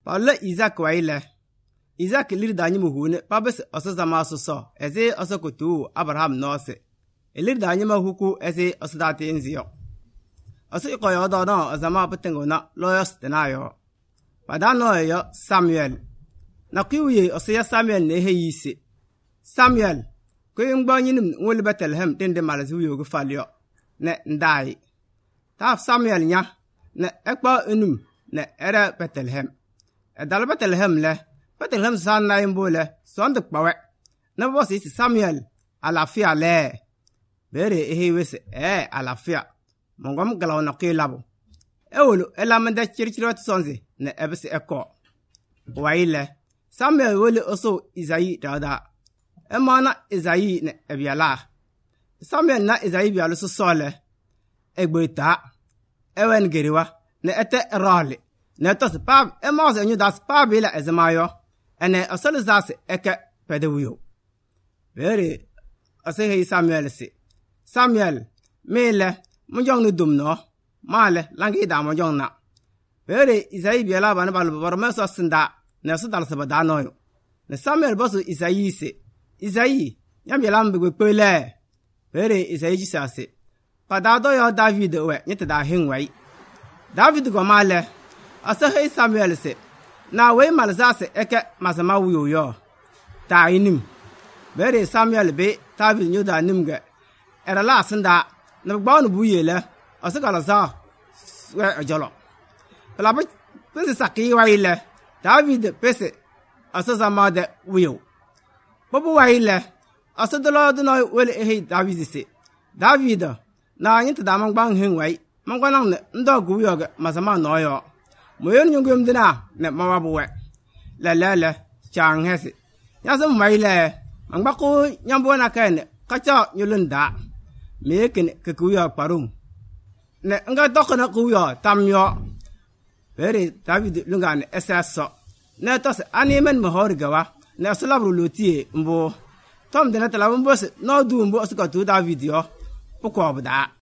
Paula Isaac waile. Isaac lir danyi muhune pabes oso zama so eze oso kutu Abraham nose. Elir danyi mahuku eze oso dati inziyo. Oso ikoyo dono ozama petengona loyos tenayo. Padano yo Samuel. Na kiuye oso ya Samuel nehe yisi. Samuel. Kwe ngba nyinim ngoli Bethlehem tende malazi uyogu falyo. Ne ndai. Taf Samuel nya. Ne ekpa enum. Ne era Bethlehem. Edal Bethlehem le. Bethlehem san na imbo le. Son de kpawe. Ne bosi isi Samuel. Alafia le. Bere ehe wese. Alafia. Mongom galaw na kwe labo. Ewolo elamende chirichiri watu sonzi. Ne ebisi eko. Waile. Samuel wole oso Isayi dada. Emana Isayi ne ebiala. Samuel na Isayi bialu so sole. Egboita. Ewen geriwa. Ne ete rali. Ne tos pab. Emase enyu das pabila ezemayo. Ene osole zase eke pedewuyo. Bere. Ose hei Samuel si. Samuel. Mele. Mujong nu dumno. Male. Langi da mujong na. Bere Isayi biala bana balu baromeso sinda. Ne oso dal sabada noyo. Ne Samuel bosu Isayi si. Isayi, nyam yelam bigwe pele. Bere Isayi jisase. Padado yo David we, nyete da hingwai. David go male. Asa hei Samuel se. Na we malzase eke masama wuyo yo. Ta inim. Bere Samuel be, David nyuda nimge. Era la senda, na bgbawnu buye le. Asa gala za, we ajolo. Pala pese saki wa ile. David pese, asa zamade wuyo. Bobu waile asodolo dono wele ehe David se David na nyita da mangbang henwai mangwanang ne ndogu yoga masama noyo moyon nyungum dina ne mawabuwe la chang hese nyasam waile mangbako nyambo na kene kacha nyulunda meken kekuya parum ne nga dokona kuya tamyo bere David lungane esaso ne tos animen mohorgawa ne asalabru lotie mbo tom de na tala mbo se no du mbo asika tu David yo pokwa buda